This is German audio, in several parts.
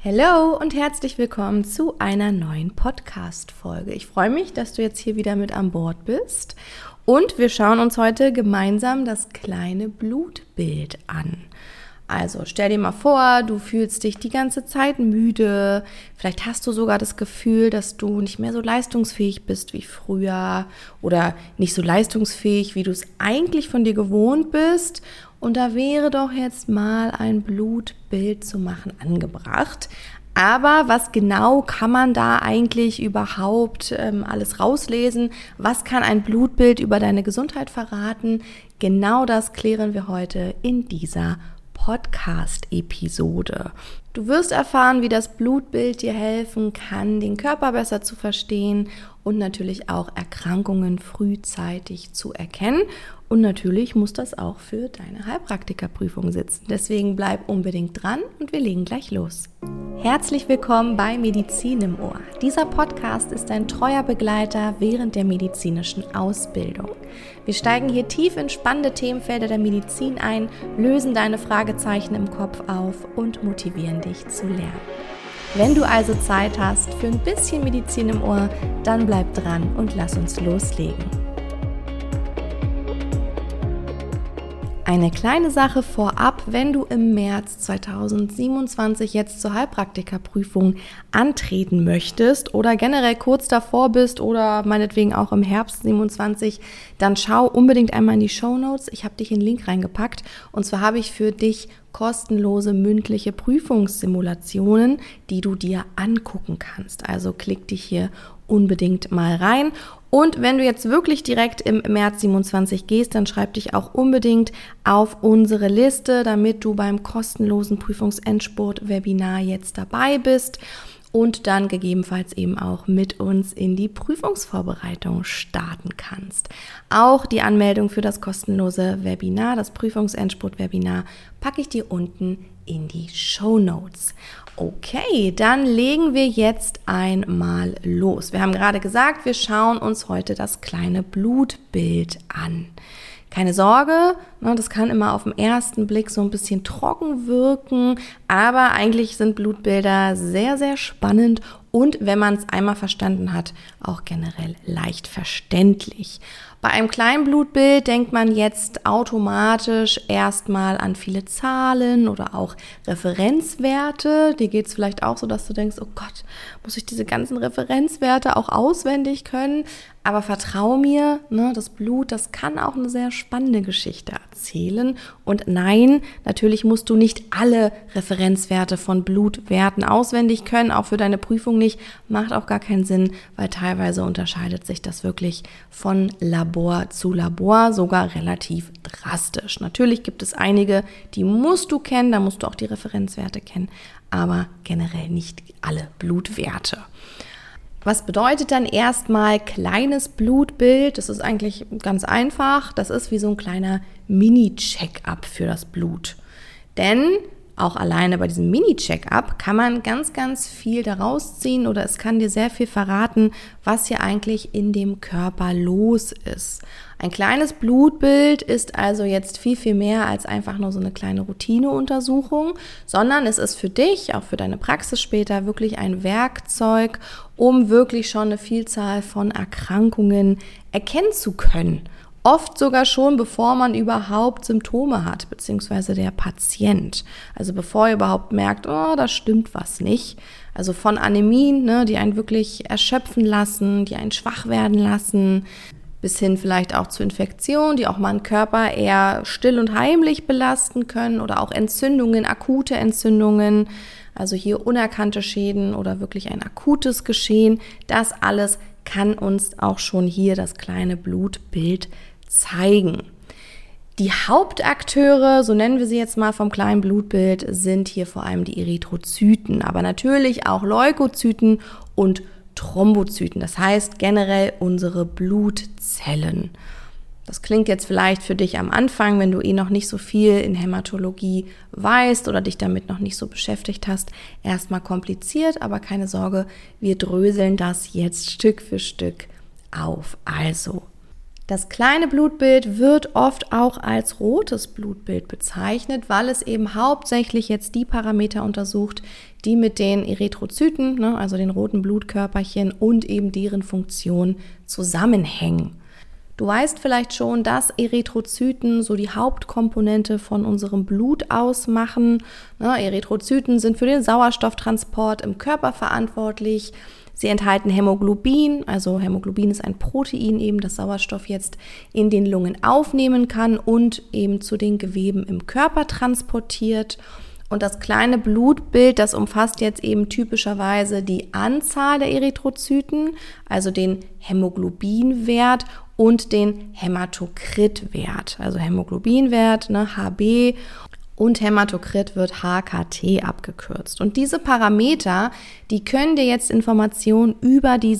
Hallo und herzlich willkommen zu einer neuen Podcast-Folge. Ich freue mich, dass du jetzt hier wieder mit an Bord bist und wir schauen uns heute gemeinsam das kleine Blutbild an. Also stell dir mal vor, du fühlst dich die ganze Zeit müde, vielleicht hast du sogar das Gefühl, dass du nicht mehr so leistungsfähig bist wie früher oder nicht so leistungsfähig, wie du es eigentlich von dir gewohnt bist. Und da wäre doch jetzt mal ein Blutbild zu machen angebracht. Aber was genau kann man da eigentlich überhaupt alles rauslesen? Was kann ein Blutbild über deine Gesundheit verraten? Genau das klären wir heute in dieser Podcast-Episode. Du wirst erfahren, wie das Blutbild dir helfen kann, den Körper besser zu verstehen und natürlich auch Erkrankungen frühzeitig zu erkennen. Und natürlich muss das auch für deine Heilpraktikerprüfung sitzen. Deswegen bleib unbedingt dran und wir legen gleich los. Herzlich willkommen bei Medizin im Ohr. Dieser Podcast ist ein treuer Begleiter während der medizinischen Ausbildung. Wir steigen hier tief in spannende Themenfelder der Medizin ein, lösen deine Fragezeichen im Kopf auf und motivieren dich zu lernen. Wenn du also Zeit hast für ein bisschen Medizin im Ohr, dann bleib dran und lass uns loslegen. Eine kleine Sache vorab, wenn du im März 2027 jetzt zur Heilpraktikerprüfung antreten möchtest oder generell kurz davor bist oder meinetwegen auch im Herbst 27, dann schau unbedingt einmal in die Shownotes. Ich habe dich in den Link reingepackt und zwar habe ich für dich kostenlose mündliche Prüfungssimulationen, die du dir angucken kannst. Also klick dich hier unbedingt mal rein. Und wenn du jetzt wirklich direkt im März 27 gehst, dann schreib dich auch unbedingt auf unsere Liste, damit du beim kostenlosen Prüfungsendspurt-Webinar jetzt dabei bist und dann gegebenenfalls eben auch mit uns in die Prüfungsvorbereitung starten kannst. Auch die Anmeldung für das kostenlose Webinar, das Prüfungsendspurt-Webinar, packe ich dir unten in die Shownotes. Okay, dann legen wir jetzt einmal los. Wir haben gerade gesagt, wir schauen uns heute das kleine Blutbild an. Keine Sorge, das kann immer auf den ersten Blick so ein bisschen trocken wirken, aber eigentlich sind Blutbilder sehr, sehr spannend und wenn man es einmal verstanden hat, auch generell leicht verständlich. Bei einem kleinen Blutbild denkt man jetzt automatisch erstmal an viele Zahlen oder auch Referenzwerte. Dir geht es vielleicht auch so, dass du denkst, oh Gott, muss ich diese ganzen Referenzwerte auch auswendig können? Aber vertrau mir, das Blut, das kann auch eine sehr spannende Geschichte erzählen. Und nein, natürlich musst du nicht alle Referenzwerte von Blutwerten auswendig können, auch für deine Prüfung nicht. Macht auch gar keinen Sinn, weil teilweise unterscheidet sich das wirklich von Labor zu Labor, sogar relativ drastisch. Natürlich gibt es einige, die musst du kennen, da musst du auch die Referenzwerte kennen, aber generell nicht alle Blutwerte. Was bedeutet dann erstmal kleines Blutbild? Das ist eigentlich ganz einfach. Das ist wie so ein kleiner Mini-Check-up für das Blut. Denn auch alleine bei diesem Mini-Check-up kann man ganz, ganz viel daraus ziehen oder es kann dir sehr viel verraten, was hier eigentlich in dem Körper los ist. Ein kleines Blutbild ist also jetzt viel, viel mehr als einfach nur so eine kleine Routineuntersuchung, sondern es ist für dich, auch für deine Praxis später, wirklich ein Werkzeug, um wirklich schon eine Vielzahl von Erkrankungen erkennen zu können. Oft sogar schon, bevor man überhaupt Symptome hat, beziehungsweise der Patient. Also bevor er überhaupt merkt, oh, da stimmt was nicht. Also von Anämien, die einen wirklich erschöpfen lassen, die einen schwach werden lassen, bis hin vielleicht auch zu Infektionen, die auch mal den Körper eher still und heimlich belasten können oder auch Entzündungen, akute Entzündungen, also hier unerkannte Schäden oder wirklich ein akutes Geschehen. Das alles kann uns auch schon hier das kleine Blutbild zeigen. Die Hauptakteure, so nennen wir sie jetzt mal vom kleinen Blutbild, sind hier vor allem die Erythrozyten, aber natürlich auch Leukozyten und Thrombozyten, das heißt generell unsere Blutzellen. Das klingt jetzt vielleicht für dich am Anfang, wenn du noch nicht so viel in Hämatologie weißt oder dich damit noch nicht so beschäftigt hast, erstmal kompliziert, aber keine Sorge, wir dröseln das jetzt Stück für Stück auf. Also, Das kleine Blutbild wird oft auch als rotes Blutbild bezeichnet, weil es eben hauptsächlich jetzt die Parameter untersucht, die mit den Erythrozyten, also den roten Blutkörperchen und eben deren Funktion zusammenhängen. Du weißt vielleicht schon, dass Erythrozyten so die Hauptkomponente von unserem Blut ausmachen. Erythrozyten sind für den Sauerstofftransport im Körper verantwortlich. Sie enthalten Hämoglobin, also Hämoglobin ist ein Protein, eben das Sauerstoff jetzt in den Lungen aufnehmen kann und eben zu den Geweben im Körper transportiert. Und das kleine Blutbild, das umfasst jetzt eben typischerweise die Anzahl der Erythrozyten, also den Hämoglobinwert und den Hämatokritwert. Also Hämoglobinwert, HB, und Hämatokrit wird HKT abgekürzt. Und diese Parameter, die können dir jetzt Informationen über die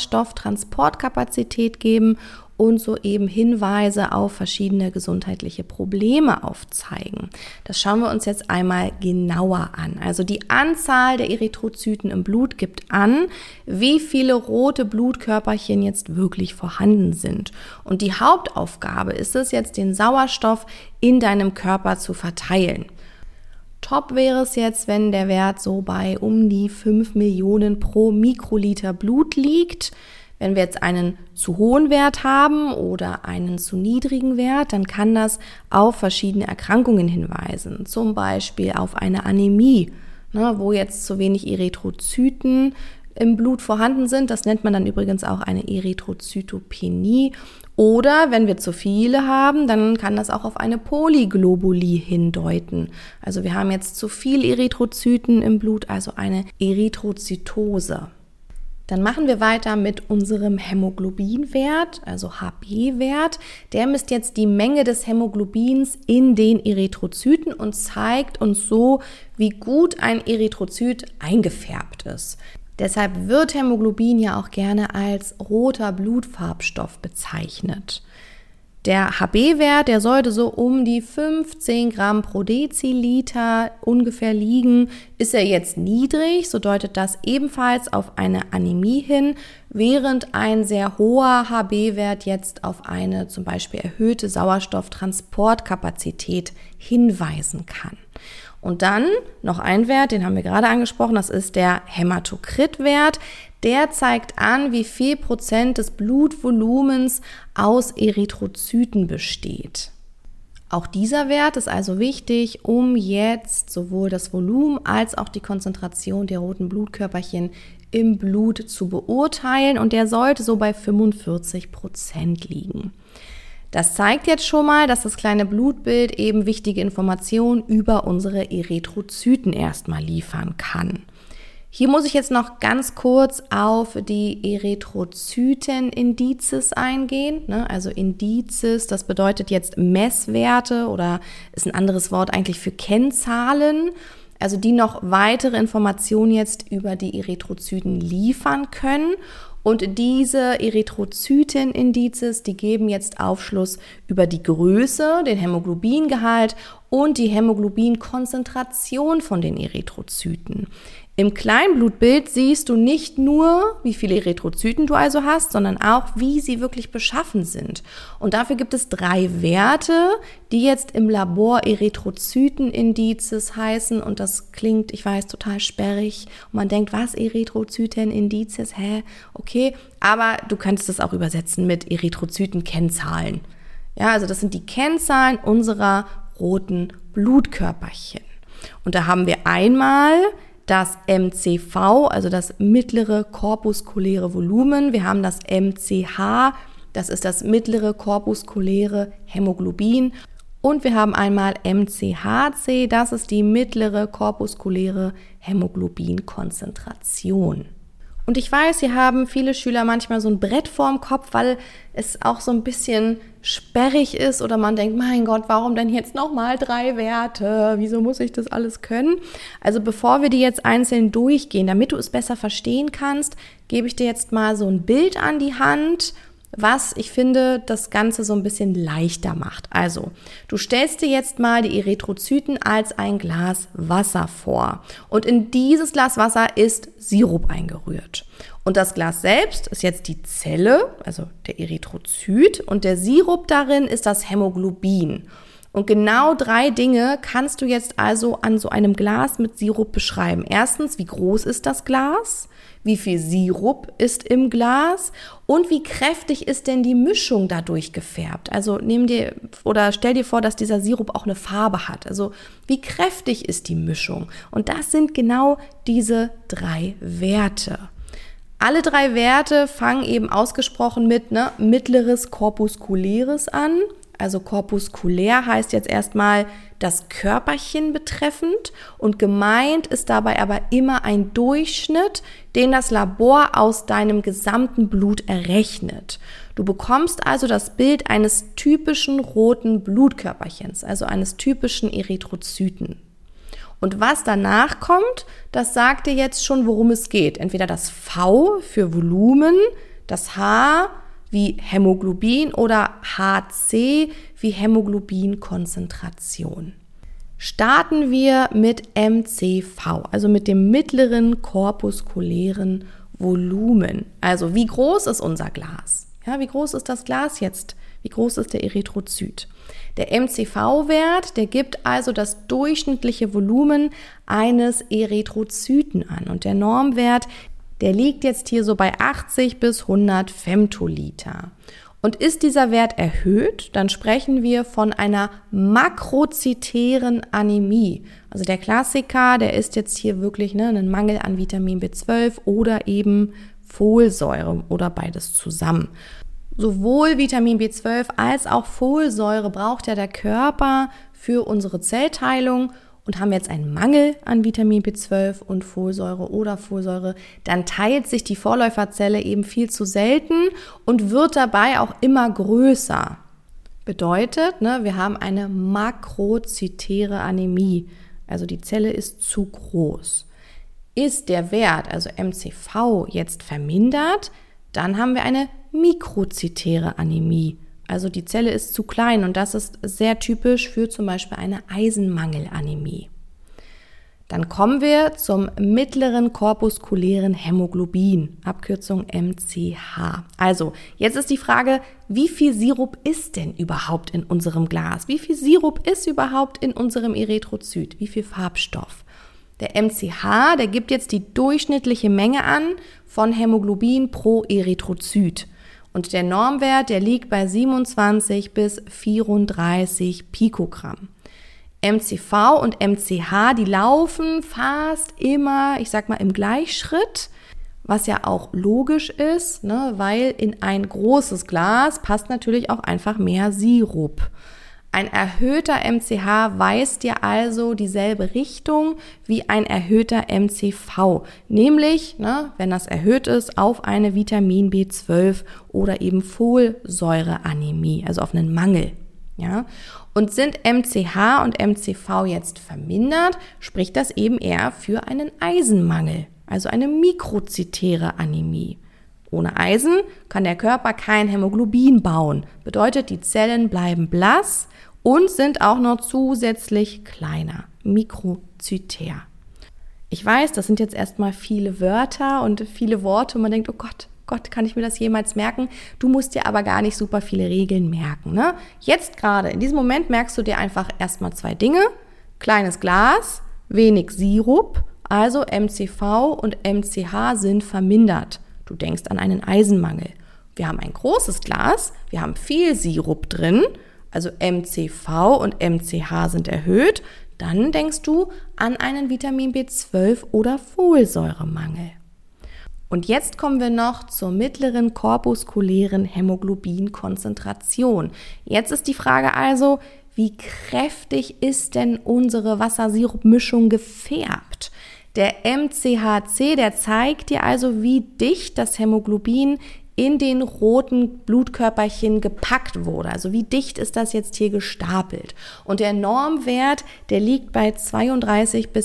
Sauerstofftransportkapazität geben und so eben Hinweise auf verschiedene gesundheitliche Probleme aufzeigen. Das schauen wir uns jetzt einmal genauer an. Also die Anzahl der Erythrozyten im Blut gibt an, wie viele rote Blutkörperchen jetzt wirklich vorhanden sind. Und die Hauptaufgabe ist es jetzt, den Sauerstoff in deinem Körper zu verteilen. Top wäre es jetzt, wenn der Wert so bei um die 5 Millionen pro Mikroliter Blut liegt. Wenn wir jetzt einen zu hohen Wert haben oder einen zu niedrigen Wert, dann kann das auf verschiedene Erkrankungen hinweisen. Zum Beispiel auf eine Anämie, wo jetzt zu wenig Erythrozyten im Blut vorhanden sind. Das nennt man dann übrigens auch eine Erythrozytopenie. Oder wenn wir zu viele haben, dann kann das auch auf eine Polyglobulie hindeuten. Also wir haben jetzt zu viel Erythrozyten im Blut, also eine Erythrozytose. Dann machen wir weiter mit unserem Hämoglobinwert, also HB-Wert. Der misst jetzt die Menge des Hämoglobins in den Erythrozyten und zeigt uns so, wie gut ein Erythrozyt eingefärbt ist. Deshalb wird Hämoglobin ja auch gerne als roter Blutfarbstoff bezeichnet. Der HB-Wert, der sollte so um die 15 Gramm pro Deziliter ungefähr liegen. Ist er jetzt niedrig, so deutet das ebenfalls auf eine Anämie hin, während ein sehr hoher HB-Wert jetzt auf eine zum Beispiel erhöhte Sauerstofftransportkapazität hinweisen kann. Und dann noch ein Wert, den haben wir gerade angesprochen, das ist der Hämatokritwert. Der zeigt an, wie viel Prozent des Blutvolumens aus Erythrozyten besteht. Auch dieser Wert ist also wichtig, um jetzt sowohl das Volumen als auch die Konzentration der roten Blutkörperchen im Blut zu beurteilen, und der sollte so bei 45% liegen. Das zeigt jetzt schon mal, dass das kleine Blutbild eben wichtige Informationen über unsere Erythrozyten erstmal liefern kann. Hier muss ich jetzt noch ganz kurz auf die Erythrozytenindizes eingehen. Also Indizes, das bedeutet jetzt Messwerte oder ist ein anderes Wort eigentlich für Kennzahlen, also die noch weitere Informationen jetzt über die Erythrozyten liefern können. Und diese Erythrozytenindizes, die geben jetzt Aufschluss über die Größe, den Hämoglobingehalt und die Hämoglobinkonzentration von den Erythrozyten. Im Kleinblutbild siehst du nicht nur, wie viele Erythrozyten du also hast, sondern auch, wie sie wirklich beschaffen sind. Und dafür gibt es 3 Werte, die jetzt im Labor Erythrozytenindizes heißen. Und das klingt, ich weiß, total sperrig. Und man denkt, was, Erythrozytenindizes? Okay, aber du könntest das auch übersetzen mit Erythrozytenkennzahlen. Ja, also das sind die Kennzahlen unserer roten Blutkörperchen. Und da haben wir einmal das MCV, also das mittlere korpuskuläre Volumen. Wir haben das MCH, das ist das mittlere korpuskuläre Hämoglobin. Und wir haben einmal MCHC, das ist die mittlere korpuskuläre Hämoglobinkonzentration. Und ich weiß, hier haben viele Schüler manchmal so ein Brett vorm Kopf, weil es auch so ein bisschen sperrig ist oder man denkt, mein Gott, warum denn jetzt nochmal 3 Werte? Wieso muss ich das alles können? Also bevor wir die jetzt einzeln durchgehen, damit du es besser verstehen kannst, gebe ich dir jetzt mal so ein Bild an die Hand was ich finde, das Ganze so ein bisschen leichter macht. Also, du stellst dir jetzt mal die Erythrozyten als ein Glas Wasser vor. Und in dieses Glas Wasser ist Sirup eingerührt. Und das Glas selbst ist jetzt die Zelle, also der Erythrozyt. Und der Sirup darin ist das Hämoglobin. Und genau 3 Dinge kannst du jetzt also an so einem Glas mit Sirup beschreiben. Erstens, wie groß ist das Glas? Wie viel Sirup ist im Glas? Und wie kräftig ist denn die Mischung dadurch gefärbt? Also stell dir vor, dass dieser Sirup auch eine Farbe hat. Also wie kräftig ist die Mischung? Und das sind genau diese 3 Werte. Alle 3 Werte fangen eben ausgesprochen mit mittleres Korpuskuläres an. Also korpuskulär heißt jetzt erstmal das Körperchen betreffend und gemeint ist dabei aber immer ein Durchschnitt, den das Labor aus deinem gesamten Blut errechnet. Du bekommst also das Bild eines typischen roten Blutkörperchens, also eines typischen Erythrozyten. Und was danach kommt, das sagt dir jetzt schon, worum es geht. Entweder das V für Volumen, das H wie Hämoglobin oder HC wie Hämoglobinkonzentration. Starten wir mit MCV, also mit dem mittleren korpuskulären Volumen. Also wie groß ist unser Glas? Ja, wie groß ist das Glas jetzt? Wie groß ist der Erythrozyt? Der MCV-Wert, der gibt also das durchschnittliche Volumen eines Erythrozyten an. Und der Normwert, der liegt jetzt hier so bei 80 bis 100 Femtoliter. Und ist dieser Wert erhöht, dann sprechen wir von einer makrozytären Anämie. Also der Klassiker, der ist jetzt hier wirklich ein Mangel an Vitamin B12 oder eben Folsäure oder beides zusammen. Sowohl Vitamin B12 als auch Folsäure braucht ja der Körper für unsere Zellteilung. Und haben wir jetzt einen Mangel an Vitamin B12 und Folsäure oder Folsäure, dann teilt sich die Vorläuferzelle eben viel zu selten und wird dabei auch immer größer. Bedeutet, wir haben eine makrozytäre Anämie, also die Zelle ist zu groß. Ist der Wert, also MCV, jetzt vermindert, dann haben wir eine mikrozytäre Anämie. Also die Zelle ist zu klein und das ist sehr typisch für zum Beispiel eine Eisenmangelanämie. Dann kommen wir zum mittleren korpuskulären Hämoglobin, Abkürzung MCH. Also jetzt ist die Frage, wie viel Sirup ist denn überhaupt in unserem Glas? Wie viel Sirup ist überhaupt in unserem Erythrozyt? Wie viel Farbstoff? Der MCH, der gibt jetzt die durchschnittliche Menge an von Hämoglobin pro Erythrozyt. Und der Normwert, der liegt bei 27 bis 34 Pikogramm. MCV und MCH, die laufen fast immer, im Gleichschritt, was ja auch logisch ist, weil in ein großes Glas passt natürlich auch einfach mehr Sirup. Ein erhöhter MCH weist dir also dieselbe Richtung wie ein erhöhter MCV, nämlich, wenn das erhöht ist, auf eine Vitamin B12 oder eben Folsäureanämie, also auf einen Mangel. Ja? Und sind MCH und MCV jetzt vermindert, spricht das eben eher für einen Eisenmangel, also eine mikrozytäre Anämie. Ohne Eisen kann der Körper kein Hämoglobin bauen, bedeutet, die Zellen bleiben blass und sind auch noch zusätzlich kleiner, mikrozytär. Ich weiß, das sind jetzt erstmal viele Wörter und viele Worte und man denkt, oh Gott, kann ich mir das jemals merken? Du musst dir aber gar nicht super viele Regeln merken. Jetzt gerade, in diesem Moment merkst du dir einfach erstmal 2 Dinge. Kleines Glas, wenig Sirup, also MCV und MCH sind vermindert. Du denkst an einen Eisenmangel. Wir haben ein großes Glas, wir haben viel Sirup drin, also MCV und MCH sind erhöht, dann denkst du an einen Vitamin B12 oder Folsäuremangel. Und jetzt kommen wir noch zur mittleren korpuskulären Hämoglobinkonzentration. Jetzt ist die Frage also, wie kräftig ist denn unsere Wasser-Sirup-Mischung gefärbt? Der MCHC, der zeigt dir also, wie dicht das Hämoglobin in den roten Blutkörperchen gepackt wurde. Also wie dicht ist das jetzt hier gestapelt? Und der Normwert, der liegt bei 32 bis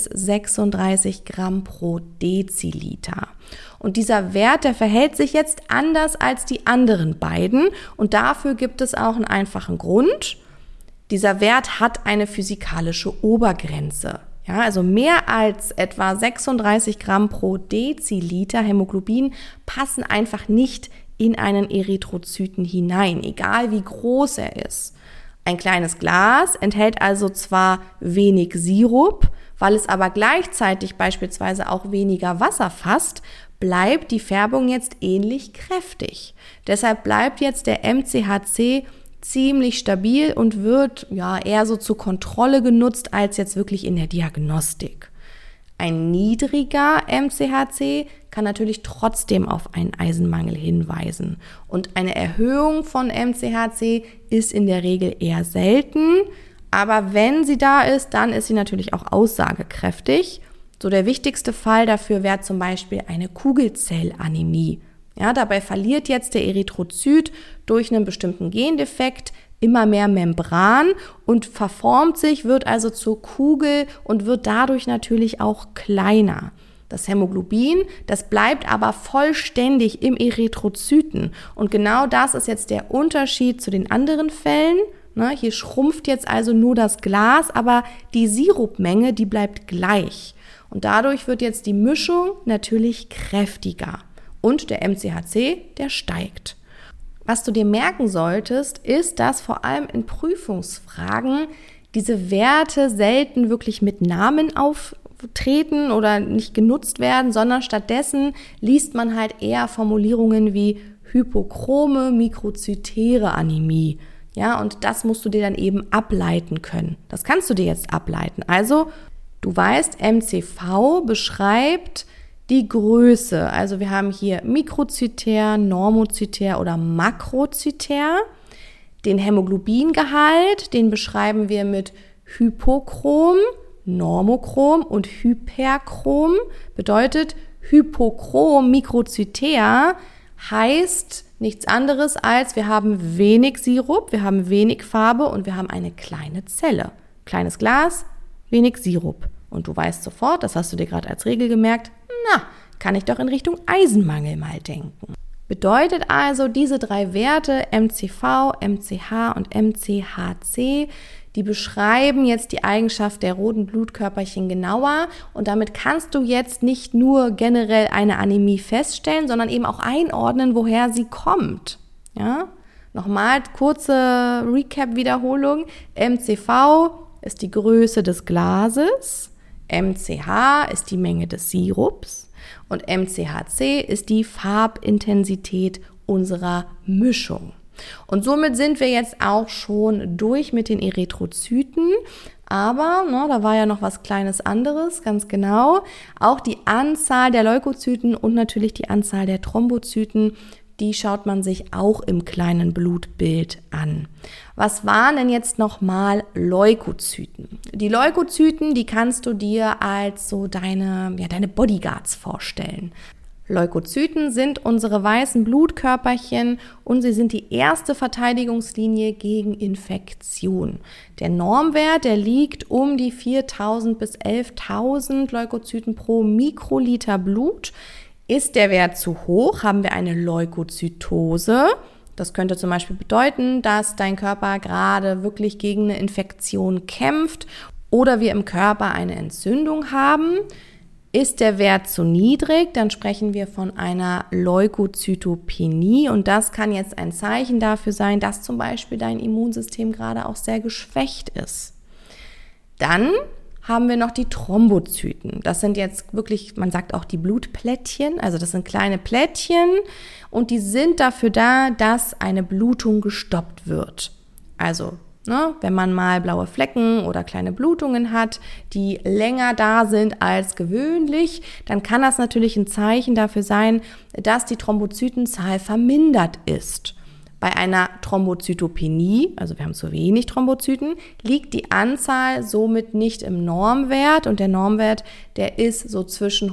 36 Gramm pro Deziliter. Und dieser Wert, der verhält sich jetzt anders als die anderen beiden. Und dafür gibt es auch einen einfachen Grund. Dieser Wert hat eine physikalische Obergrenze. Ja, also mehr als etwa 36 Gramm pro Deziliter Hämoglobin passen einfach nicht in einen Erythrozyten hinein, egal wie groß er ist. Ein kleines Glas enthält also zwar wenig Sirup, weil es aber gleichzeitig beispielsweise auch weniger Wasser fasst, bleibt die Färbung jetzt ähnlich kräftig. Deshalb bleibt jetzt der MCHC ziemlich stabil und wird eher so zur Kontrolle genutzt als jetzt wirklich in der Diagnostik. Ein niedriger MCHC kann natürlich trotzdem auf einen Eisenmangel hinweisen. Und eine Erhöhung von MCHC ist in der Regel eher selten, aber wenn sie da ist, dann ist sie natürlich auch aussagekräftig. So der wichtigste Fall dafür wäre zum Beispiel eine Kugelzellanämie. Ja, dabei verliert jetzt der Erythrozyt durch einen bestimmten Gendefekt immer mehr Membran und verformt sich, wird also zur Kugel und wird dadurch natürlich auch kleiner. Das Hämoglobin, das bleibt aber vollständig im Erythrozyten. Und genau das ist jetzt der Unterschied zu den anderen Fällen. Hier schrumpft jetzt also nur das Glas, aber die Sirupmenge, die bleibt gleich. Und dadurch wird jetzt die Mischung natürlich kräftiger. Und der MCHC, der steigt. Was du dir merken solltest, ist, dass vor allem in Prüfungsfragen diese Werte selten wirklich mit Namen auftreten oder nicht genutzt werden, sondern stattdessen liest man halt eher Formulierungen wie hypochrome mikrozytäre Anämie. Ja, und das musst du dir dann eben ableiten können. Das kannst du dir jetzt ableiten. Also, du weißt, MCV beschreibt die Größe, also wir haben hier mikrozytär, normozytär oder makrozytär. Den Hämoglobingehalt, den beschreiben wir mit hypochrom, normochrom und hyperchrom. Bedeutet, hypochrom, mikrozytär heißt nichts anderes als, wir haben wenig Sirup, wir haben wenig Farbe und wir haben eine kleine Zelle. Kleines Glas, wenig Sirup. Und du weißt sofort, das hast du dir gerade als Regel gemerkt, kann ich doch in Richtung Eisenmangel mal denken. Bedeutet also, diese drei Werte, MCV, MCH und MCHC, die beschreiben jetzt die Eigenschaft der roten Blutkörperchen genauer und damit kannst du jetzt nicht nur generell eine Anämie feststellen, sondern eben auch einordnen, woher sie kommt. Ja? Nochmal kurze Recap-Wiederholung. MCV ist die Größe des Glases, MCH ist die Menge des Sirups und MCHC ist die Farbintensität unserer Mischung. Und somit sind wir jetzt auch schon durch mit den Erythrozyten, aber da war ja noch was Kleines anderes, ganz genau. Auch die Anzahl der Leukozyten und natürlich die Anzahl der Thrombozyten, die schaut man sich auch im kleinen Blutbild an. Was waren denn jetzt nochmal Leukozyten? Die Leukozyten, die kannst du dir als so deine Bodyguards vorstellen. Leukozyten sind unsere weißen Blutkörperchen und sie sind die erste Verteidigungslinie gegen Infektion. Der Normwert, der liegt um die 4.000 bis 11.000 Leukozyten pro Mikroliter Blut. Ist der Wert zu hoch, haben wir eine Leukozytose. Das könnte zum Beispiel bedeuten, dass dein Körper gerade wirklich gegen eine Infektion kämpft oder wir im Körper eine Entzündung haben. Ist der Wert zu niedrig, dann sprechen wir von einer Leukozytopenie und das kann jetzt ein Zeichen dafür sein, dass zum Beispiel dein Immunsystem gerade auch sehr geschwächt ist. Dann haben wir noch die Thrombozyten. Das sind jetzt wirklich, man sagt auch die Blutplättchen, also das sind kleine Plättchen und die sind dafür da, dass eine Blutung gestoppt wird. Also, wenn man mal blaue Flecken oder kleine Blutungen hat, die länger da sind als gewöhnlich, dann kann das natürlich ein Zeichen dafür sein, dass die Thrombozytenzahl vermindert ist. Bei einer Thrombozytopenie, also wir haben zu wenig Thrombozyten, liegt die Anzahl somit nicht im Normwert und der Normwert, der ist so zwischen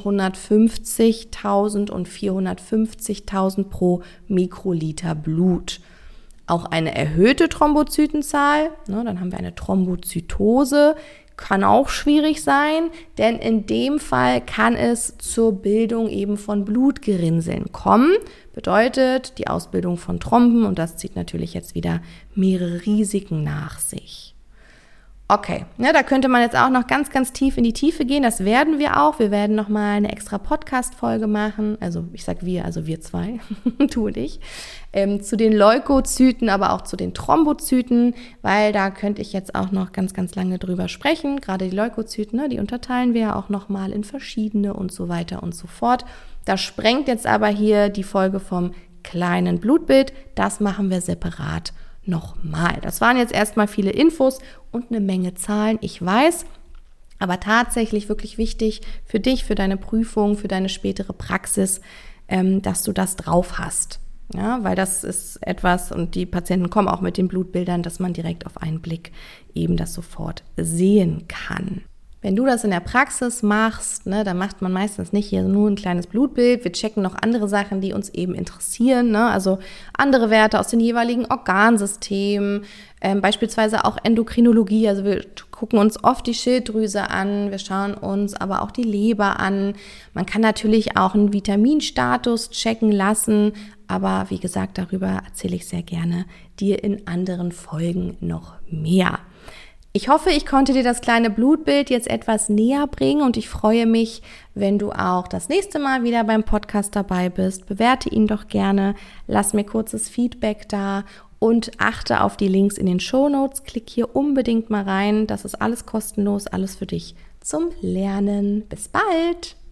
150.000 und 450.000 pro Mikroliter Blut. Auch eine erhöhte Thrombozytenzahl, dann haben wir eine Thrombozytose, kann auch schwierig sein, denn in dem Fall kann es zur Bildung eben von Blutgerinnseln kommen. Bedeutet die Ausbildung von Thromben und das zieht natürlich jetzt wieder mehrere Risiken nach sich. Okay, da könnte man jetzt auch noch ganz, ganz tief in die Tiefe gehen. Das werden wir auch. Wir werden nochmal eine extra Podcast-Folge machen. Also ich sage wir, also wir zwei, du und ich, zu den Leukozyten, aber auch zu den Thrombozyten, weil da könnte ich jetzt auch noch ganz, ganz lange drüber sprechen. Gerade die Leukozyten, die unterteilen wir ja auch nochmal in verschiedene und so weiter und so fort. Das sprengt jetzt aber hier die Folge vom kleinen Blutbild. Das machen wir separat nochmal. Das waren jetzt erstmal viele Infos und eine Menge Zahlen, ich weiß, aber tatsächlich wirklich wichtig für dich, für deine Prüfung, für deine spätere Praxis, dass du das drauf hast. Ja, weil das ist etwas, und die Patienten kommen auch mit den Blutbildern, dass man direkt auf einen Blick eben das sofort sehen kann. Wenn du das in der Praxis machst, dann macht man meistens nicht hier nur ein kleines Blutbild. Wir checken noch andere Sachen, die uns eben interessieren, also andere Werte aus den jeweiligen Organsystemen, beispielsweise auch Endokrinologie. Also wir gucken uns oft die Schilddrüse an, wir schauen uns aber auch die Leber an. Man kann natürlich auch einen Vitaminstatus checken lassen, aber wie gesagt, darüber erzähle ich sehr gerne dir in anderen Folgen noch mehr. Ich hoffe, ich konnte dir das kleine Blutbild jetzt etwas näher bringen und ich freue mich, wenn du auch das nächste Mal wieder beim Podcast dabei bist. Bewerte ihn doch gerne, lass mir kurzes Feedback da und achte auf die Links in den Shownotes. Klick hier unbedingt mal rein, das ist alles kostenlos, alles für dich zum Lernen. Bis bald!